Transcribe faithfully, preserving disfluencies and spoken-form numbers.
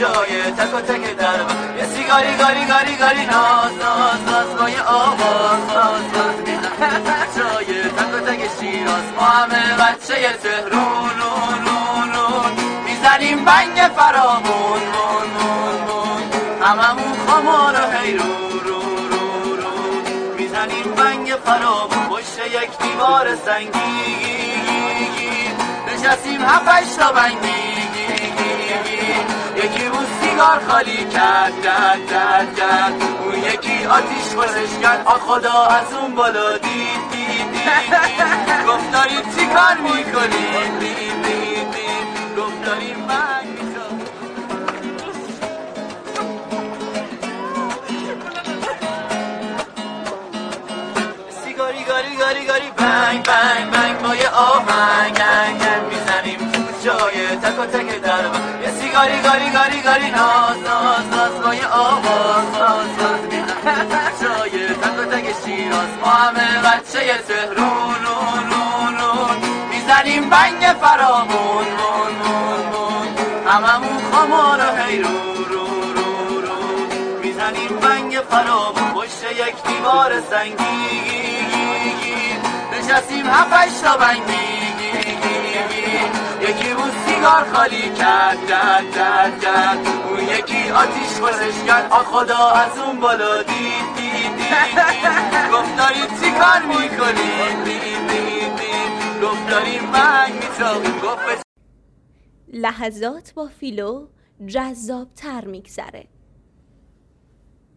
جای تک و تک در من یه سیگاری گاری گاری گاری ناز ناز ناز با یه آواز ناز ناز جای تک و تک شیراز ما همه بچه تهرون رون رون رون میزنیم بنگ فرامون مون مون مون هممون خمار و حیرون رون رون رون میزنیم بنگ فرامون پشت یک دیوار سنگی نشستیم هفتش تا بنگی یکی اون سیگار خالی کرد کرد کرد کرد اون یکی آتیش خوشش کرد آ خدا از اون بالا دید دید دید گفت داریم چی کار میکنیم دید دید دید گفت داریم بنگ میزنیم سیگاری گاری گاری گاری بنگ بنگ بنگ با یه آهنگ میزنیم تو جای تک و تک در من یه سیگاری گاری گاری گاری ناز ناز ناز با یه آواز ناز ناز جای تک و تک شیراز ما همه بچه تهرون رون رون رون میزنیم بنگ فرامون مون مون مون هممون خمار و حیرون رون رون رون میزنیم بنگ فرامون پشت یک دیوار سنگی نشستیم هفتش تا بنگی یکی اون سیگار خالی کرد کرد کرد کرد اون یکی آتیش خوشش کرد آ خدا از اون بالا دید دید دید گفت داریم چی کار میکنیم دید دید دید گفت داریم بنگ میتراقیم گفت لحظات با فیلو جذاب تر میگذره.